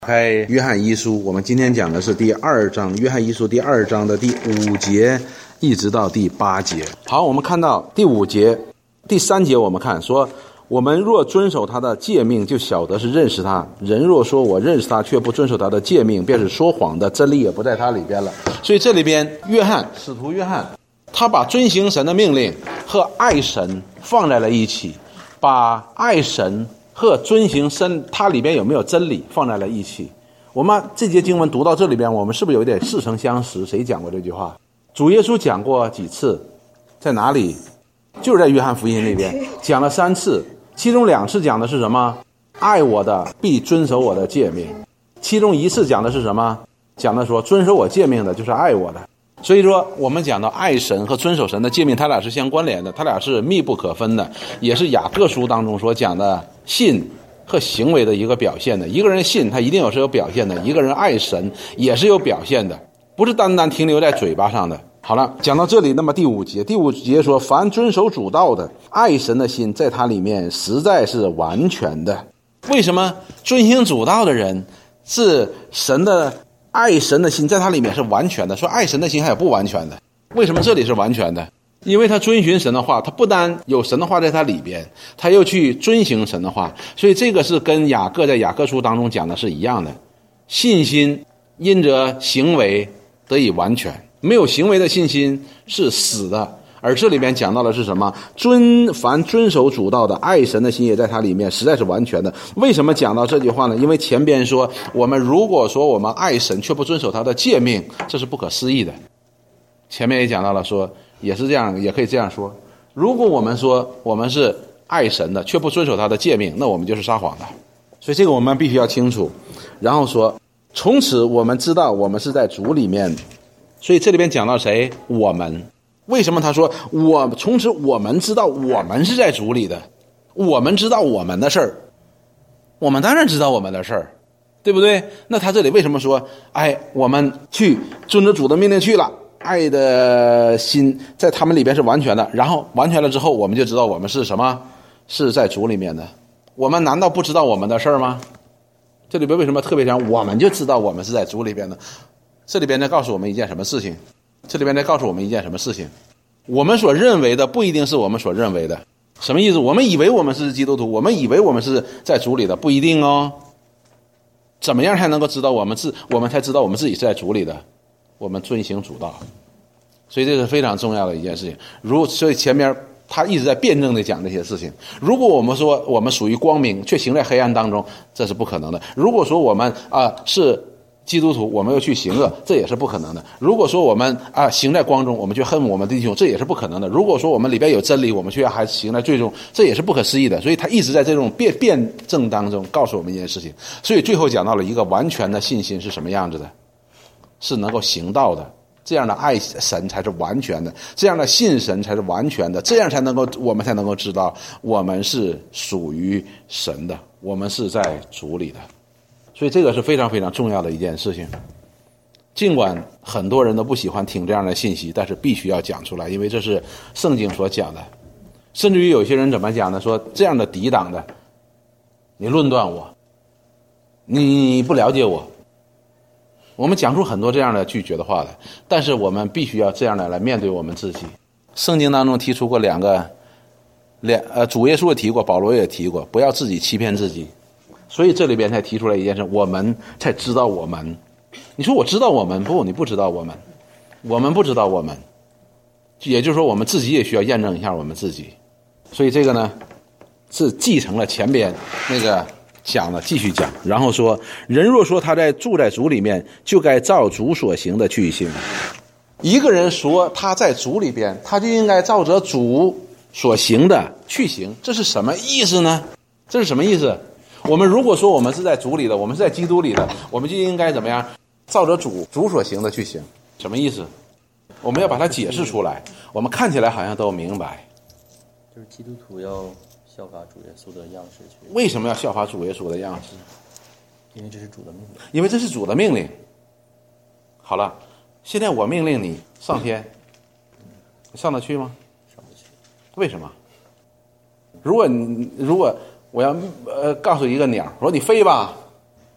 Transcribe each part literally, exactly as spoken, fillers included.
开约翰一书，我们今天讲的是第二章，约翰一书第二章的第五节一直到第八节。好，我们看到第五节第三节，我们看说，我们若遵守他的诫命，就晓得是认识他。人若说我认识他，却不遵守他的诫命，便是说谎的，真理也不在他里边了。所以这里边约翰使徒约翰他把遵行神的命令和爱神放在了一起，把爱神和遵行神它里边有没有真理放在了一起。我们这节经文读到这里边，我们是不是有点似曾相识？谁讲过这句话？主耶稣讲过几次？在哪里？就是在约翰福音里边讲了三次，其中两次讲的是什么？爱我的必遵守我的诫命。其中一次讲的是什么？讲的说遵守我诫命的就是爱我的。所以说我们讲到爱神和遵守神的诫命，它俩是相关联的，它俩是密不可分的，也是雅各书当中所讲的信和行为的一个表现的。一个人信他一定有是有表现的，一个人爱神也是有表现的，不是单单停留在嘴巴上的。好了，讲到这里，那么第五节第五节说，凡遵守主道的，爱神的心在他里面实在是完全的。为什么遵行主道的人是神的爱神的心在他里面是完全的？说爱神的心还有不完全的，为什么这里是完全的？因为他遵循神的话，他不单有神的话在他里边，他又去遵行神的话，所以这个是跟雅各在雅各书当中讲的是一样的。信心因着行为得以完全，没有行为的信心是死的。而这里边讲到的是什么？遵凡遵守主道的，爱神的心也在他里面，实在是完全的。为什么讲到这句话呢？因为前边说，我们如果说我们爱神却不遵守他的诫命，这是不可思议的。前面也讲到了说，也是这样，也可以这样说，如果我们说我们是爱神的却不遵守他的诫命，那我们就是撒谎的。所以这个我们必须要清楚。然后说，从此我们知道我们是在主里面。所以这里边讲到谁？我们。为什么他说我从此我们知道我们是在主里的？我们知道我们的事儿，我们当然知道我们的事儿，对不对？那他这里为什么说哎，我们去遵着主的命令去了，爱的心在他们里边是完全的，然后完全了之后，我们就知道我们是什么？是在主里面的。我们难道不知道我们的事儿吗？这里边为什么特别讲我们就知道我们是在主里边的？这里边在告诉我们一件什么事情？这里边在告诉我们一件什么事情？我们所认为的不一定是我们所认为的。什么意思？我们以为我们是基督徒，我们以为我们是在主里的，不一定哦。怎么样才能够知道我们自我们才知道我们自己是在主里的？我们遵行主道。所以这是非常重要的一件事情。如所以前面他一直在辩证地讲这些事情。如果我们说我们属于光明，却行在黑暗当中，这是不可能的。如果说我们啊、呃、是基督徒，我们又去行恶，这也是不可能的。如果说我们啊行在光中，我们去恨我们的弟兄，这也是不可能的。如果说我们里边有真理，我们却还行在罪中，这也是不可思议的。所以他一直在这种辩辩证当中告诉我们一件事情。所以最后讲到了一个完全的信心是什么样子的，是能够行道的。这样的爱神才是完全的，这样的信神才是完全的，这样才能够我们才能够知道我们是属于神的，我们是在主里的。所以这个是非常非常重要的一件事情。尽管很多人都不喜欢听这样的信息，但是必须要讲出来，因为这是圣经所讲的。甚至于有些人怎么讲呢？说这样的抵挡的，你论断我，你不了解我。我们讲出很多这样的拒绝的话来，但是我们必须要这样的来面对我们自己。圣经当中提出过两个两呃主耶稣也提过，保罗也提过，不要自己欺骗自己。所以这里边才提出来一件事，我们才知道我们。你说我知道我们，不，你不知道我们，我们不知道我们，也就是说我们自己也需要验证一下我们自己。所以这个呢是继承了前边那个讲了，继续讲。然后说，人若说他在住在主里面，就该照主所行的去行。一个人说他在主里边，他就应该照着主所行的去行。这是什么意思呢？这是什么意思？我们如果说我们是在主里的，我们是在基督里的，我们就应该怎么样？照着主主所行的去行。什么意思？我们要把它解释出来。我们看起来好像都明白， 就是基督徒要效法主耶稣的样式去。 为什么要效法主耶稣的样式？ 因为这是主的命令。 因为这是主的命令。好了，现在我命令你上天，你上得去吗？ 上不去。 为什么？如果你如果我要呃告诉一个鸟，我说你飞吧，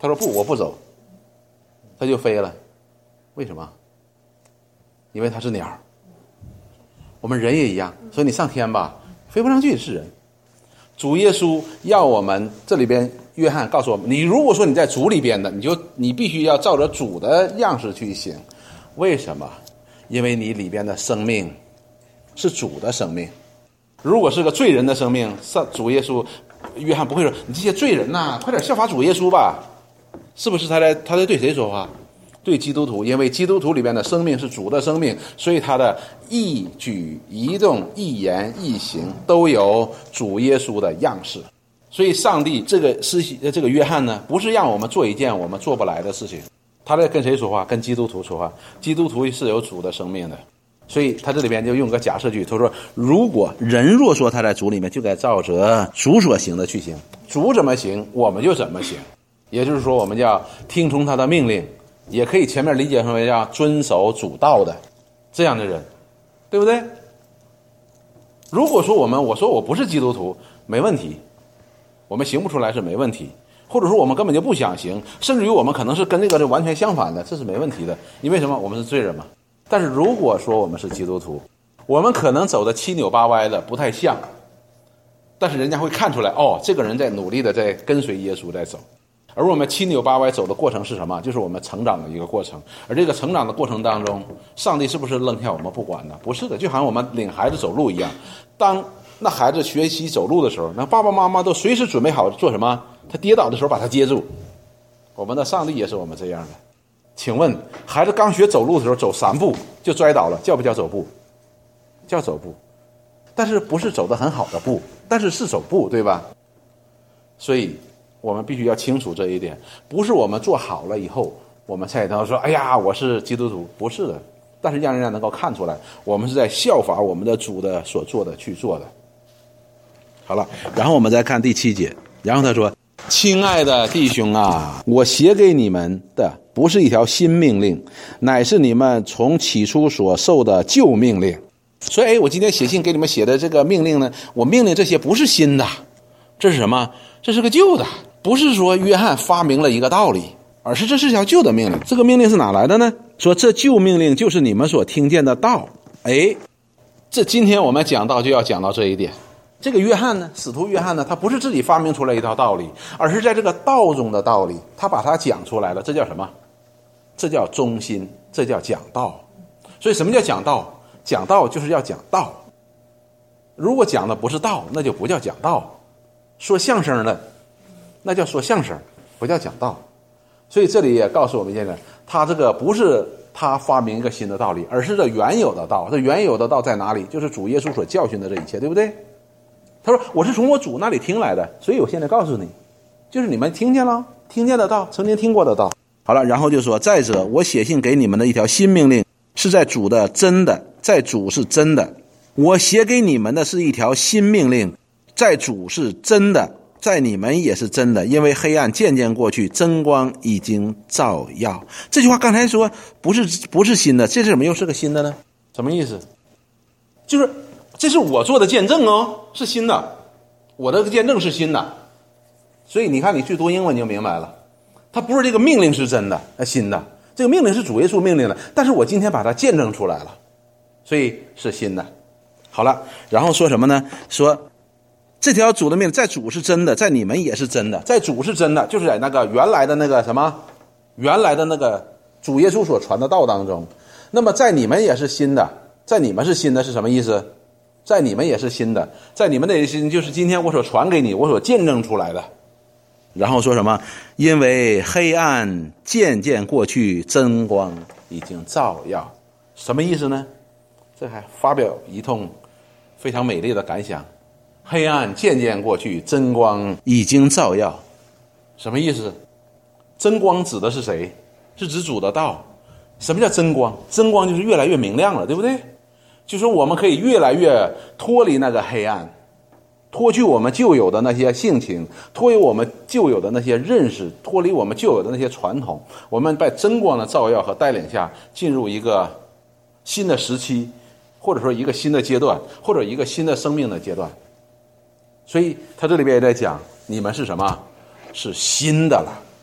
他说不，我不走，他就飞了。为什么？因为他是鸟。我们人也一样，所以你上天吧，飞不上去是人。主耶稣要我们，这里边约翰告诉我们，你如果说你在主里边的，你就你必须要照着主的样式去行。为什么？因为你里边的生命是主的生命。如果是个罪人的生命，上主耶稣，约翰不会说你这些罪人呐、啊，快点效法主耶稣吧，是不是？他在他在对谁说话？对基督徒，因为基督徒里边的生命是主的生命，所以他的一举一动、一言一行都有主耶稣的样式。所以上帝这个施洗这个约翰呢，不是让我们做一件我们做不来的事情，他在跟谁说话？跟基督徒说话。基督徒是有主的生命的，所以他这里边就用个假设句，他说如果人若说他在主里面，就该照着主所行的去行，主怎么行我们就怎么行。也就是说我们要听从他的命令，也可以前面理解成为要遵守主道的这样的人，对不对？如果说我们我说我不是基督徒，没问题，我们行不出来是没问题，或者说我们根本就不想行，甚至于我们可能是跟这个是完全相反的，这是没问题的。因为什么？我们是罪人嘛。但是如果说我们是基督徒，我们可能走的七扭八歪的，不太像，但是人家会看出来，哦，这个人在努力的在跟随耶稣在走。而我们七扭八歪走的过程是什么？就是我们成长的一个过程。而这个成长的过程当中，上帝是不是扔下我们不管呢？不是的，就好像我们领孩子走路一样，当那孩子学习走路的时候，那爸爸妈妈都随时准备好做什么？他跌倒的时候把他接住。我们的上帝也是我们这样的。请问孩子刚学走路的时候走三步就摔倒了，叫不叫走步？叫走步，但是不是走得很好的步，但是是走步，对吧？所以我们必须要清楚这一点，不是我们做好了以后我们才能说哎呀我是基督徒，不是的。但是让人家能够看出来，我们是在效法我们的主的所做的去做的。好了，然后我们再看第七节，然后他说，亲爱的弟兄啊，我写给你们的不是一条新命令，乃是你们从起初所受的旧命令。所以我今天写信给你们写的这个命令呢，我命令这些不是新的，这是什么？这是个旧的。不是说约翰发明了一个道理，而是这是条旧的命令。这个命令是哪来的呢？说这旧命令就是你们所听见的道。哎，这今天我们讲到就要讲到这一点。这个约翰呢，使徒约翰呢，他不是自己发明出来一套道理，而是在这个道中的道理，他把它讲出来了。这叫什么？这叫忠心，这叫讲道。所以什么叫讲道？讲道就是要讲道。如果讲的不是道，那就不叫讲道。说相声的那叫说相声，不叫讲道。所以这里也告诉我们现在，他这个不是他发明一个新的道理，而是这原有的道。这原有的道在哪里？就是主耶稣所教训的这一切，对不对？他说我是从我主那里听来的，所以我现在告诉你，就是你们听见了，听见的道，曾经听过的道。好了，然后就说，再者我写信给你们的一条新命令，是在主的真的，在主是真的。我写给你们的是一条新命令，在主是真的，在你们也是真的，因为黑暗渐渐过去，真光已经照耀。这句话刚才说不是不是新的，这怎么又是个新的呢？什么意思？就是这是我做的见证哦，是新的，我的见证是新的。所以你看你去读英文你就明白了，它不是这个命令是真的新的，这个命令是主耶稣命令的，但是我今天把它见证出来了，所以是新的。好了，然后说什么呢？说这条主的命令，在主是真的，在你们也是真的。在主是真的，就是在那个原来的那个什么，原来的那个主耶稣所传的道当中。那么在你们也是新的，在你们是新的是什么意思？在你们也是新的，在你们的新就是今天我所传给你，我所见证出来的。然后说什么？因为黑暗渐渐过去，真光已经照耀。什么意思呢？这还发表一通非常美丽的感想。黑暗渐渐过去，真光已经照耀。什么意思？真光指的是谁？是指主的道。什么叫真光？真光就是越来越明亮了，对不对？就说我们可以越来越脱离那个黑暗，脱去我们旧有的那些性情，脱离我们旧有的那些认识，脱离我们旧有的那些传统，我们在真光的照耀和带领下进入一个新的时期，或者说一个新的阶段，或者一个新的生命的阶段。所以他这里边也在讲，你们是什么？是新的了。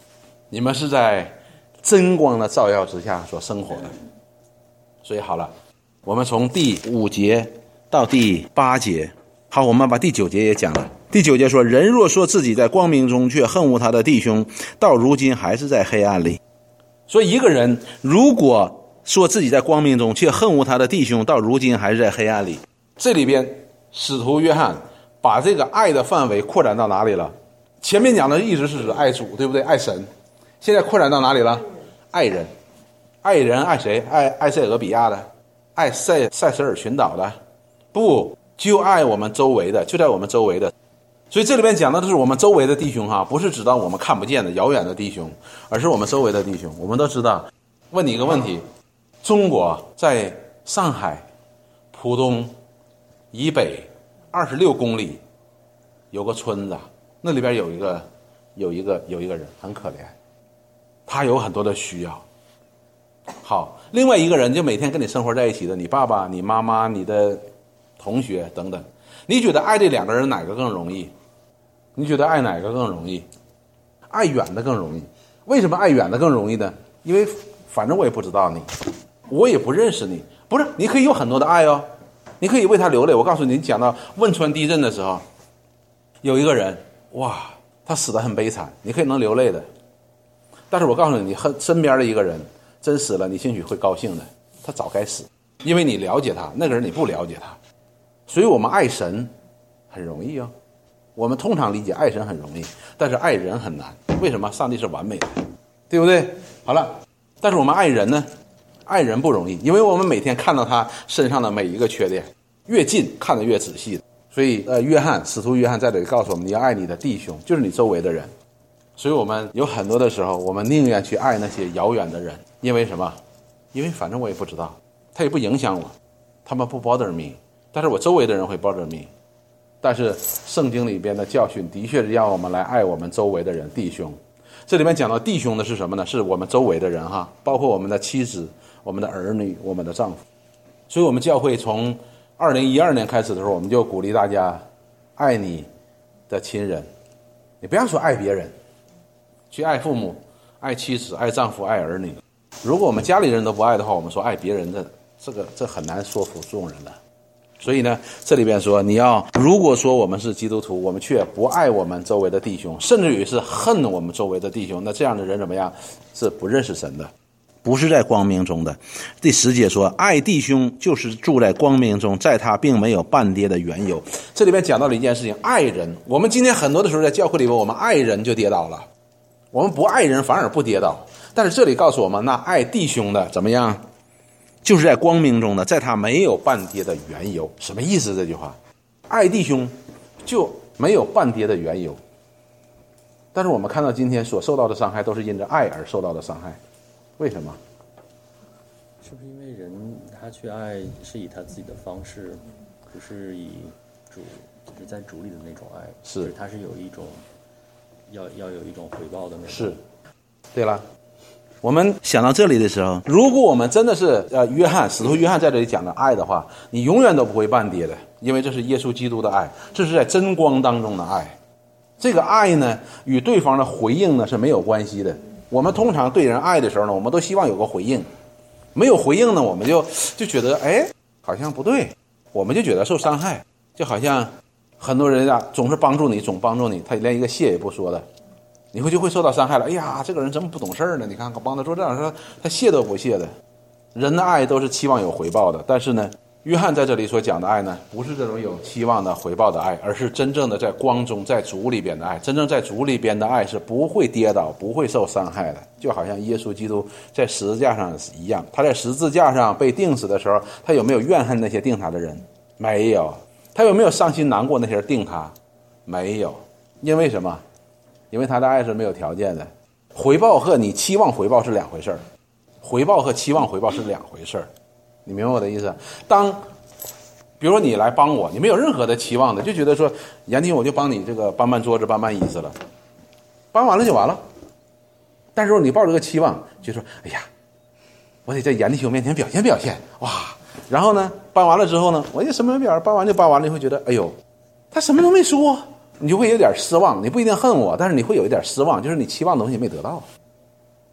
你们是在真光的照耀之下所生活的。所以好了，我们从第五节到第八节，好，我们把第九节也讲了。第九节说，人若说自己在光明中，却恨恶他的弟兄，到如今还是在黑暗里。所以一个人如果说自己在光明中，却恨恶他的弟兄，到如今还是在黑暗里。这里边使徒约翰把这个爱的范围扩展到哪里了？前面讲的一直是指爱主，对不对？爱神。现在扩展到哪里了？爱人。爱人爱谁？爱爱塞俄比亚的，爱塞塞舌尔群岛的，不，就爱我们周围的，就在我们周围的。所以这里面讲的都是我们周围的弟兄哈，不是指到我们看不见的遥远的弟兄，而是我们周围的弟兄。我们都知道，问你一个问题，中国在上海浦东以北二十六公里有个村子，那里边有一个有一个有一个人很可怜，他有很多的需要。好，另外一个人就每天跟你生活在一起的，你爸爸、你妈妈、你的同学等等，你觉得爱这两个人哪个更容易？你觉得爱哪个更容易？爱远的更容易。为什么爱远的更容易呢？因为反正我也不知道你，我也不认识你。不是，你可以有很多的爱哦，你可以为他流泪。我告诉你，你讲到汶川地震的时候，有一个人，哇，他死得很悲惨，你可以能流泪的。但是我告诉你，你很身边的一个人真死了，你兴许会高兴的，他早该死，因为你了解他，那个人你不了解他。所以我们爱神很容易哦，我们通常理解爱神很容易，但是爱人很难。为什么？上帝是完美的，对不对？好了，但是我们爱人呢？爱人不容易，因为我们每天看到他身上的每一个缺点，越近看得越仔细。所以呃，约翰使徒约翰在这里告诉我们，你要爱你的弟兄，就是你周围的人。所以我们有很多的时候，我们宁愿去爱那些遥远的人，因为什么？因为反正我也不知道，他也不影响我，他们不 bother me， 但是我周围的人会 bother me。但是圣经里边的教训的确是让我们来爱我们周围的人，弟兄。这里面讲到弟兄的是什么呢？是我们周围的人哈，包括我们的妻子、我们的儿女、我们的丈夫。所以我们教会从二零一二年开始的时候，我们就鼓励大家爱你的亲人，你不要说爱别人，去爱父母、爱妻子、爱丈夫、爱儿女。如果我们家里人都不爱的话，我们说爱别人的，这个这很难说服众人的。所以呢，这里边说，你要如果说我们是基督徒，我们却不爱我们周围的弟兄，甚至于是恨我们周围的弟兄，那这样的人怎么样？是不认识神的，不是在光明中的。第十节说，爱弟兄就是住在光明中，在他并没有半跌的缘由。这里边讲到了一件事情，爱人。我们今天很多的时候在教会里边，我们爱人就跌倒了，我们不爱人反而不跌倒。但是这里告诉我们，那爱弟兄的怎么样？就是在光明中的，在他没有半跌的缘由。什么意思？这句话，爱弟兄就没有半跌的缘由。但是我们看到今天所受到的伤害，都是因着爱而受到的伤害。为什么？ 是不是因为人他去爱是以他自己的方式，不是以主就是在主里的那种爱？ 是， 就是他是有一种要要有一种回报的那种。 是，对了。我们想到这里的时候，如果我们真的是呃约翰使徒约翰在这里讲的爱的话，你永远都不会半跌的，因为这是耶稣基督的爱，这是在真光当中的爱。这个爱呢，与对方的回应呢是没有关系的。我们通常对人爱的时候呢，我们都希望有个回应，没有回应呢，我们就就觉得哎好像不对，我们就觉得受伤害，就好像很多人啊总是帮助你，总帮助你，他连一个谢也不说的。你会就会受到伤害了。哎呀，这个人怎么不懂事呢？你看我帮他做这样事，他谢都不谢的。人的爱都是期望有回报的，但是呢，约翰在这里所讲的爱呢，不是这种有期望的回报的爱，而是真正的在光中，在主里边的爱。真正在主里边的爱是不会跌倒，不会受伤害的。就好像耶稣基督在十字架上一样，他在十字架上被钉死的时候，他有没有怨恨那些钉他的人？没有。他有没有伤心难过那些人钉他？没有。因为什么？因为他的爱是没有条件的，回报和你期望回报是两回事儿，回报和期望回报是两回事儿，你明白我的意思？当比如说你来帮我，你没有任何的期望的，就觉得说严婷我就帮你这个搬搬桌子搬搬椅子了，搬完了就完了。但是如果你抱着个期望，就说哎呀，我得在严弟兄面前表现表现，哇！然后呢，搬完了之后呢，我就什么表，搬完就搬完了，你会觉得哎呦，他什么都没说。你就会有点失望，你不一定恨我，但是你会有一点失望，就是你期望的东西没得到。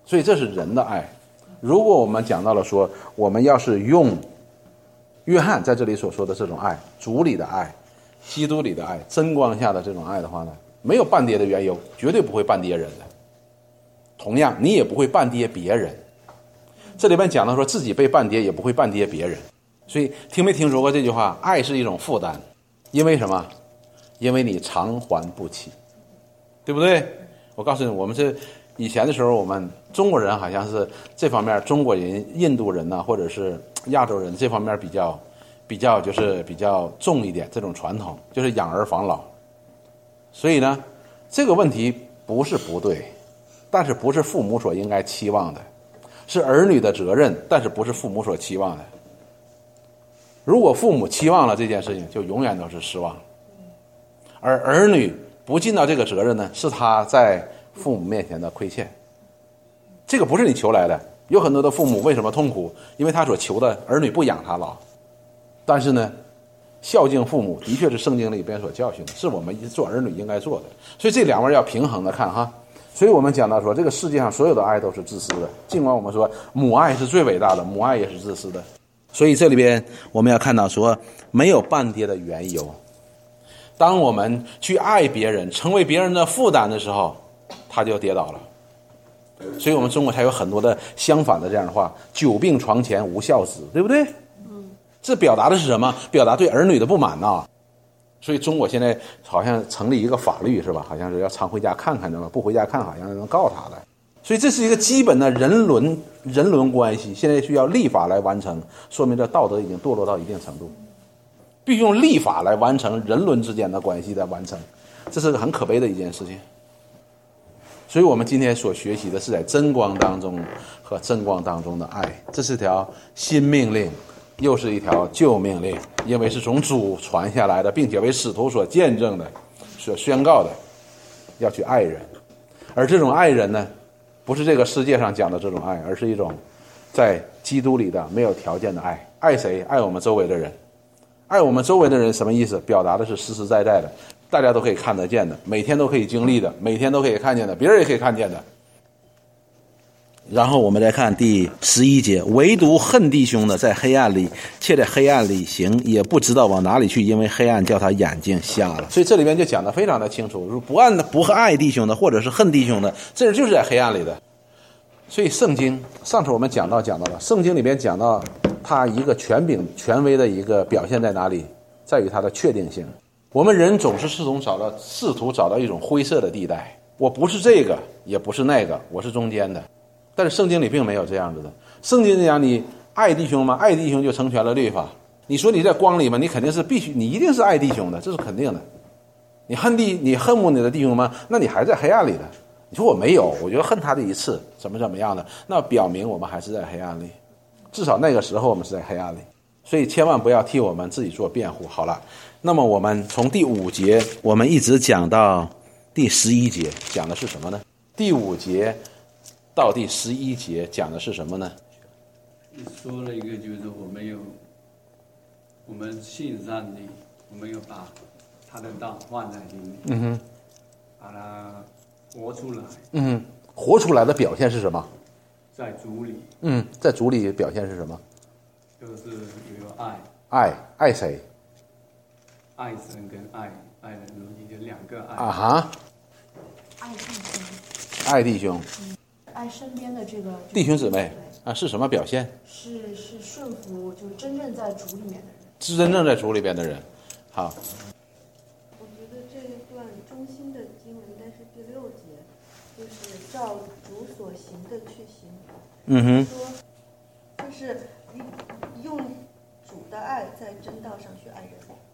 所以这是人的爱。如果我们讲到了说，我们要是用约翰在这里所说的这种爱，主里的爱，基督里的爱，真光下的这种爱的话呢，没有半跌的缘由，绝对不会半跌人的。同样，你也不会半跌别人。这里边讲到说，自己被半跌，也不会半跌别人。所以听没听说过这句话？爱是一种负担，因为什么？因为你偿还不起，对不对？我告诉你，我们是以前的时候，我们中国人好像是这方面，中国人、印度人呐、啊，或者是亚洲人这方面比较比较就是比较重一点，这种传统就是养儿防老。所以呢，这个问题不是不对，但是不是父母所应该期望的，是儿女的责任，但是不是父母所期望的。如果父母期望了这件事情，就永远都是失望。而儿女不尽到这个责任呢，是他在父母面前的亏欠。这个不是你求来的。有很多的父母为什么痛苦？因为他所求的儿女不养他老。但是呢，孝敬父母的确是圣经里边所教训的，是我们做儿女应该做的。所以这两位要平衡的看哈。所以我们讲到说，这个世界上所有的爱都是自私的，尽管我们说母爱是最伟大的，母爱也是自私的。所以这里边我们要看到说，没有半跌的缘由。当我们去爱别人，成为别人的负担的时候，他就跌倒了。所以我们中国才有很多的相反的这样的话，久病床前无孝子，对不对？嗯，这表达的是什么？表达对儿女的不满呐、啊。所以中国现在好像成立一个法律是吧？好像是要常回家看看的嘛，不回家看好像能告他的。所以这是一个基本的人伦人伦关系，现在需要立法来完成，说明这道德已经堕落到一定程度。必须用立法来完成人伦之间的关系的完成，这是个很可悲的一件事情。所以我们今天所学习的是在真光当中和真光当中的爱，这是条新命令，又是一条旧命令，因为是从主传下来的，并且为使徒所见证的，所宣告的，要去爱人。而这种爱人呢，不是这个世界上讲的这种爱，而是一种在基督里的没有条件的爱。爱谁？爱我们周围的人。爱我们周围的人什么意思？表达的是实实在在的，大家都可以看得见的，每天都可以经历的，每天都可以看见的，别人也可以看见的。然后我们再看第十一节，唯独恨弟兄的在黑暗里，且在黑暗里行，也不知道往哪里去，因为黑暗叫他眼睛瞎了。所以这里面就讲得非常的清楚，不按不爱弟兄的，或者是恨弟兄的，这人就是在黑暗里的。所以圣经上次我们讲到讲到了，圣经里边讲到它一个权柄权威的一个表现在哪里，在于它的确定性。我们人总是试图找到试图找到一种灰色的地带，我不是这个也不是那个，我是中间的。但是圣经里并没有这样子的。圣经讲你爱弟兄吗？爱弟兄就成全了律法。你说你在光里吗？你肯定是必须，你一定是爱弟兄的，这是肯定的。你恨弟你恨慕你的弟兄吗？那你还在黑暗里的。你说我没有，我觉得恨他的一次怎么怎么样的，那表明我们还是在黑暗里，至少那个时候我们是在黑暗里。所以千万不要替我们自己做辩护。好了，那么我们从第五节我们一直讲到第十一节，讲的是什么呢？第五节到第十一节讲的是什么呢？ 说了一个就是我们有我们信上帝，我们有把他的道放在里面，嗯哼，把它活出来。 嗯哼，活出来的表现是什么？ 在主里。嗯， 在主里表现是什么？ 就是有爱。 爱爱谁？ 爱神跟爱爱人如己，就两个爱。 啊哈。 爱弟兄。 爱弟兄。 嗯，爱身边的这个弟兄姊妹啊，是什么表现？ 是是顺服，就是真正在主里面的人。 是真正在主里边的人。好。 我觉得这一段中心的经文应该是第六节，就是照主所行的去行。 嗯哼。 说就是用主的爱在真道上去爱人。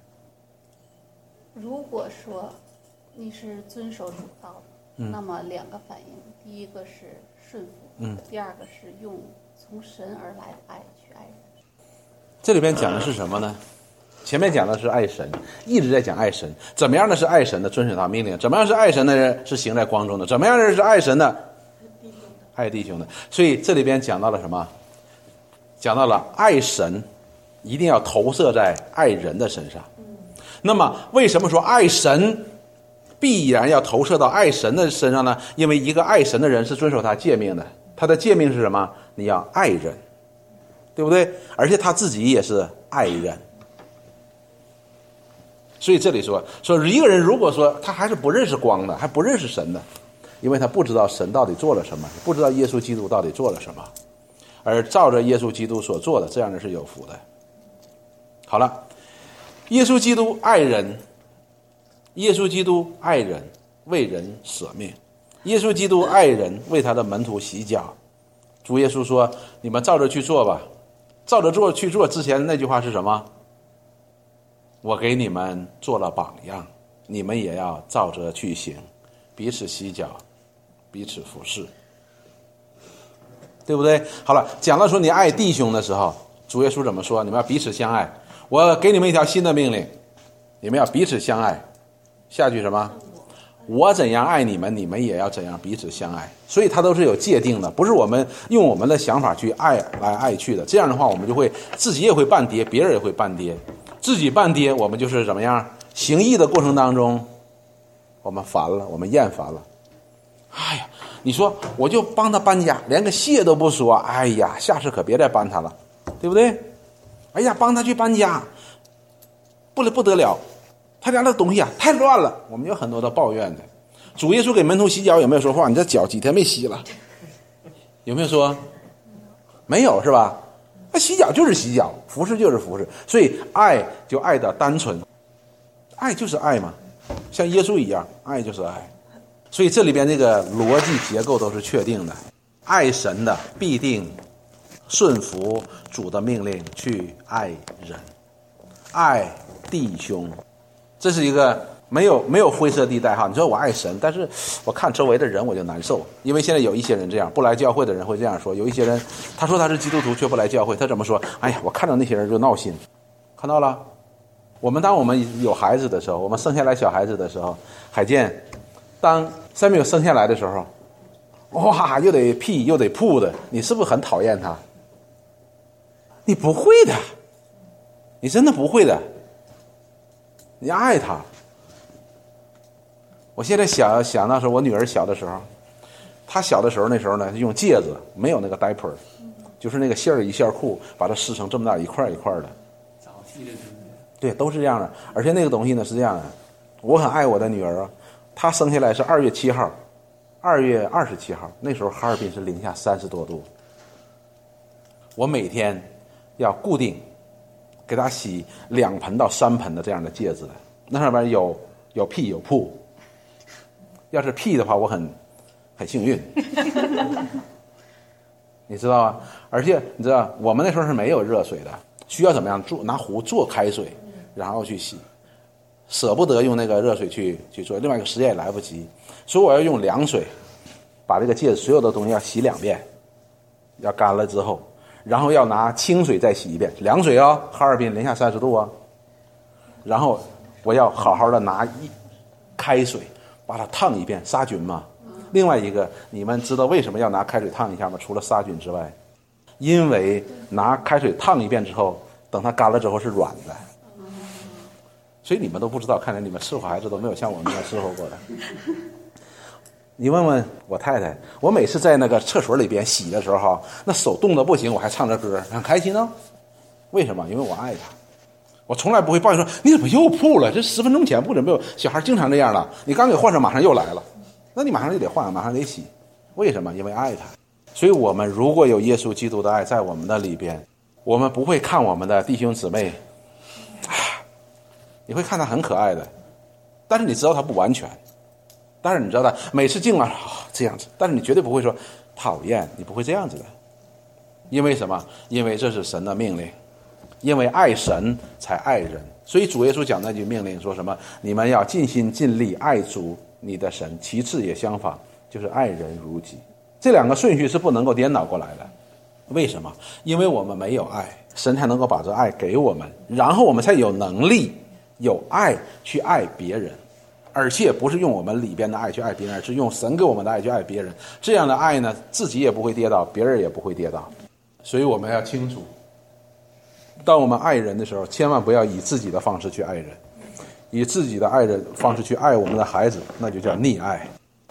如果说你是遵守主道的，嗯、那么两个反应，第一个是顺服，嗯，第二个是用从神而来的爱去爱人。 这里边讲的是什么呢？前面讲的是爱神，一直在讲爱神。怎么样的是爱神的？遵守他命令。怎么样是爱神的人？是行在光中的。怎么样的人是爱神的？爱弟兄的。所以这里边讲到了什么？讲到了爱神一定要投射在爱人的身上。那么为什么说爱神必然要投射到爱神的身上呢？因为一个爱神的人是遵守他诫命的， 他的诫命是什么？你要爱人，对不对？而且他自己也是爱人。所以这里说说一个人如果说他还是不认识光的，还不认识神的，因为他不知道神到底做了什么，不知道耶稣基督到底做了什么，而照着耶稣基督所做的，这样的是有福的。好了，耶稣基督爱人，耶稣基督爱人，为人舍命，耶稣基督爱人，为他的门徒洗脚。主耶稣说，你们照着去做吧。照着做去做之前那句话是什么？我给你们做了榜样，你们也要照着去行，彼此洗脚，彼此服侍，对不对？好了，讲到说你爱弟兄的时候，主耶稣怎么说？你们要彼此相爱。我给你们一条新的命令，你们要彼此相爱。下句什么？我怎样爱你们，你们也要怎样彼此相爱。所以它都是有界定的，不是我们用我们的想法去爱来爱去的。这样的话，我们就会自己也会半跌，别人也会半跌。自己半跌，我们就是怎么样？行义的过程当中，我们烦了，我们厌烦了。哎呀，你说我就帮他搬家，连个谢都不说，哎呀，下次可别再搬他了，对不对？哎呀，帮他去搬家，不了不得了，他家那东西啊太乱了。我们有很多的抱怨的。主耶稣给门徒洗脚有没有说话？你这脚几天没洗了？有没有说？没有是吧？那洗脚就是洗脚，服侍就是服侍，所以爱就爱的单纯，爱就是爱嘛，像耶稣一样，爱就是爱。所以这里边这个逻辑结构都是确定的，爱神的必定顺服主的命令去爱人，爱弟兄，这是一个没有没有灰色地带哈。你说我爱神，但是我看周围的人我就难受，因为现在有一些人这样，不来教会的人会这样说。有一些人他说他是基督徒却不来教会，他怎么说？哎呀，我看到那些人就闹心。看到了，我们当我们有孩子的时候，我们生下来小孩子的时候，海健，当三米生下来的时候，哇，又得屁又得噗的，你是不是很讨厌他？你不会的，你真的不会的，你爱他。我现在想想那时候我女儿小的时候，她小的时候那时候呢用戒指，没有那个 diaper， 就是那个线儿一线裤，把它撕成这么大一块一块的。 早期的对不对， 对？ 都是这样的。而且那个东西呢是这样的，我很爱我的女儿，她生下来是二月七号，二月二十七号，那时候哈尔滨是零下三十多度，我每天要固定给她洗两盆到三盆的这样的戒指的，那上面有有屁有噗。要是屁的话，我很很幸运，你知道吗？而且你知道，我们那时候是没有热水的，需要怎么样做？拿壶做开水，然后去洗，舍不得用那个热水去去做。另外一个时间也来不及，所以我要用凉水，把这个戒指所有的东西要洗两遍，要干了之后，然后要拿清水再洗一遍，凉水哦，哈尔滨零下三十度啊，然后我要好好的拿一开水。把它烫一遍，杀菌嘛。另外一个，你们知道为什么要拿开水烫一下吗？除了杀菌之外，因为拿开水烫一遍之后，等它干了之后是软的。所以你们都不知道，看来你们伺候孩子都没有像我们这样伺候过的。你问问我太太，我每次在那个厕所里边洗的时候，那手冻得不行，我还唱着歌，很开心哦。为什么？因为我爱她。我从来不会抱怨说你怎么又噗了，这十分钟前不准备有小孩经常这样了，你刚给换上马上又来了，那你马上就得换，马上得洗。为什么？因为爱他。所以我们如果有耶稣基督的爱在我们的里边，我们不会看我们的弟兄姊妹你会看他很可爱的，但是你知道他不完全，但是你知道他每次进来、哦、这样子，但是你绝对不会说讨厌，你不会这样子的。因为什么？因为这是神的命令，因为爱神才爱人。所以主耶稣讲那句命令说什么？你们要尽心尽力爱主你的神，其次也相仿，就是爱人如己。这两个顺序是不能够颠倒过来的。为什么？因为我们没有爱，神才能够把这爱给我们，然后我们才有能力有爱去爱别人，而且不是用我们里边的爱去爱别人，而是用神给我们的爱去爱别人。这样的爱呢，自己也不会跌倒，别人也不会跌倒。所以我们要清楚，当我们爱人的时候，千万不要以自己的方式去爱人，以自己的爱人方式去爱我们的孩子，那就叫溺爱。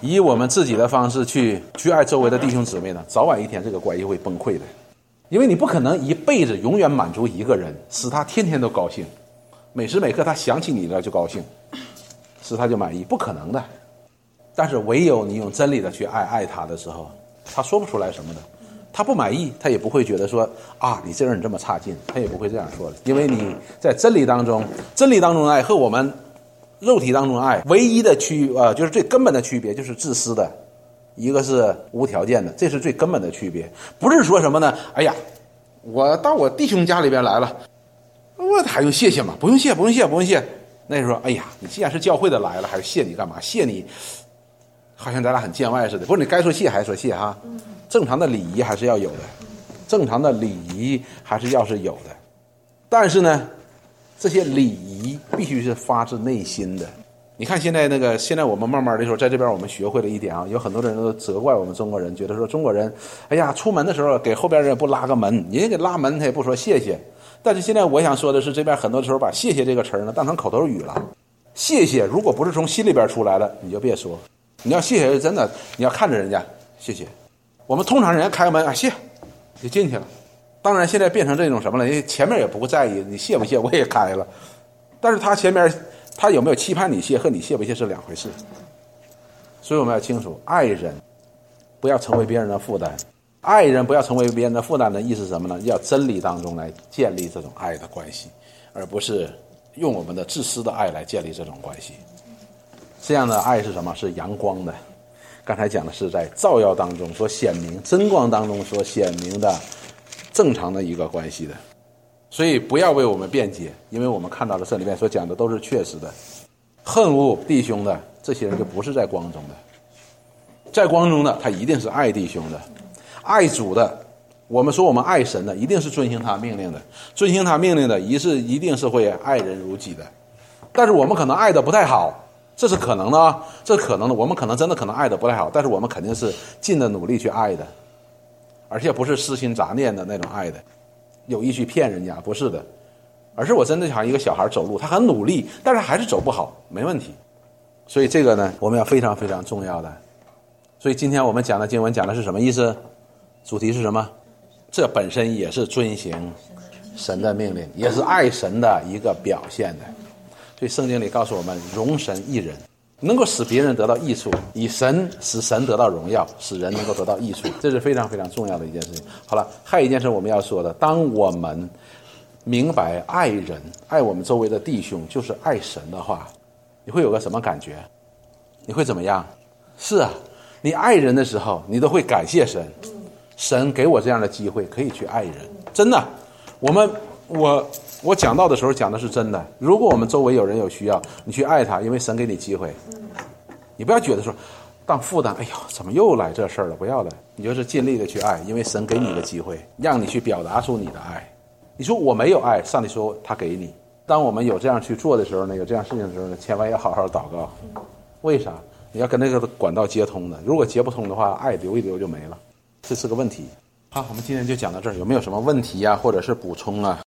以我们自己的方式去去爱周围的弟兄姊妹呢，早晚一天这个关系会崩溃的。因为你不可能一辈子永远满足一个人，使他天天都高兴，每时每刻他想起你了就高兴，使他就满意，不可能的。但是唯有你用真理的去爱爱他的时候，他说不出来什么的，他不满意，他也不会觉得说啊你这人这么差劲，他也不会这样说的。因为你在真理当中，真理当中的爱和我们肉体当中的爱唯一的区呃就是最根本的区别就是自私的，一个是无条件的，这是最根本的区别。不是说什么呢，哎呀我到我弟兄家里边来了，我还用谢谢吗？不用谢不用谢不用谢。那时候哎呀你既然是教会的来了，还是谢你干嘛？谢你好像咱俩很见外似的。不是，你该说谢还说谢哈，正常的礼仪还是要有的，正常的礼仪还是要是有的。但是呢这些礼仪必须是发自内心的。你看现在那个，现在我们慢慢的时候，在这边我们学会了一点啊，有很多人都责怪我们中国人，觉得说中国人，哎呀，出门的时候给后边人也不拉个门，人家给拉门他也不说谢谢。但是现在我想说的是，这边很多时候把谢谢这个词呢当成口头语了。谢谢如果不是从心里边出来的，你就别说。你要谢谢是真的，你要看着人家谢谢。我们通常人家开个门啊谢，就进去了。当然现在变成这种什么了，因为前面也不在意你谢不谢，我也开了。但是他前面他有没有期盼你谢和你谢不谢是两回事。所以我们要清楚，爱人不要成为别人的负担，爱人不要成为别人的负担的意思是什么呢？要真理当中来建立这种爱的关系，而不是用我们的自私的爱来建立这种关系。这样的爱是什么？是阳光的。刚才讲的是在照耀当中所显明，真光当中所显明的正常的一个关系的。所以不要为我们辩解，因为我们看到了这里面所讲的都是确实的。恨恶弟兄的这些人就不是在光中的，在光中的他一定是爱弟兄的，爱主的，我们说我们爱神的一定是遵行他命令的，遵行他命令的一是一定是会爱人如己的。但是我们可能爱的不太好，这是可能的啊，这是可能的，我们可能真的可能爱的不太好，但是我们肯定是尽的努力去爱的，而且不是私心杂念的那种爱的，有意去骗人家，不是的，而是我真的想一个小孩走路，他很努力，但是还是走不好，没问题。所以这个呢，我们要非常非常重要的。所以今天我们讲的经文讲的是什么意思？主题是什么？这本身也是遵行神的命令，也是爱神的一个表现的。所以圣经里告诉我们，容神益人，能够使别人得到益处，以神使神得到荣耀，使人能够得到益处，这是非常非常重要的一件事情。好了，还有一件事我们要说的，当我们明白爱人爱我们周围的弟兄就是爱神的话，你会有个什么感觉？你会怎么样？是啊，你爱人的时候你都会感谢神，神给我这样的机会可以去爱人。真的，我们我我讲到的时候讲的是真的。如果我们周围有人有需要，你去爱他，因为神给你机会，你不要觉得说当负担，哎呦怎么又来这事儿了，不要了，你就是尽力的去爱，因为神给你的机会让你去表达出你的爱。你说我没有爱，上帝说他给你。当我们有这样去做的时候呢，有这样事情的时候呢，千万要好好祷告。为啥？你要跟那个管道接通的，如果接不通的话，爱留一留就没了，这是个问题。好，我们今天就讲到这儿，有没有什么问题呀、啊，或者是补充啊？